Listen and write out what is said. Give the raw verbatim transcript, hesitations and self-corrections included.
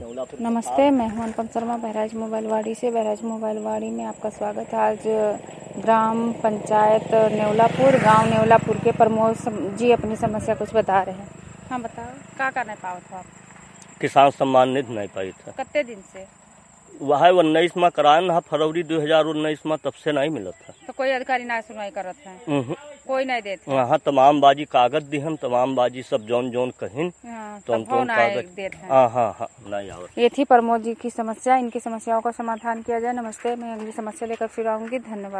नेवलापुर। नमस्ते, मैं हूं अनुपम शर्मा बहराइच मोबाइलवाड़ी से। बहराइच मोबाइलवाड़ी में आपका स्वागत है। आज ग्राम पंचायत नेवलापुर, गांव नेवलापुर के प्रमोद जी अपनी समस्या कुछ बता रहे हैं। हाँ बताओ, का का नहीं पावत हो आप? किसान सम्मान निधि नहीं पाई था। कितने दिन से? वह उन्नीस में कराए ना, फरवरी दो हजार उन्नीस में, तब से नहीं मिला था। तो कोई अधिकारी ना सुनवाई करत है? कोई नहीं देते? हाँ, तमाम बाजी कागज दी हम, तमाम बाजी सब जौन जौन कहिन तो हम तो कागज। हाँ हाँ हाँ नहीं आवत। ये थी प्रमोद जी की समस्या। इनकी समस्याओं का समाधान किया जाए। नमस्ते, मैं अगली समस्या लेकर फिर आऊंगी। धन्यवाद।